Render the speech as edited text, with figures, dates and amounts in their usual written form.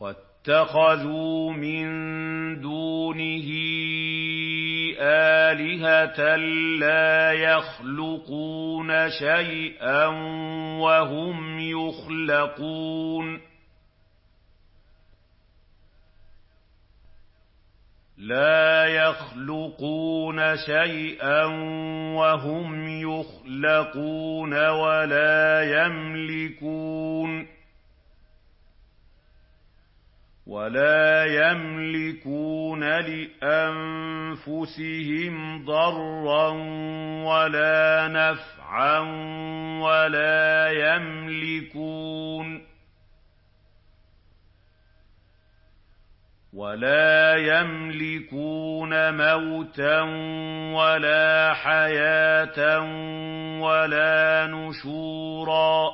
وَاتَّخَذُوا مِن دُونِهِ آلِهَةً لَّا يَخْلُقُونَ شَيْئًا وَهُمْ يُخْلَقُونَ وَلَا يَمْلِكُونَ لِأَنفُسِهِمْ ضَرًّا وَلَا نَفْعًا وَلَا يَمْلِكُونَ مَوْتًا وَلَا حَيَاةً وَلَا نُشُورًا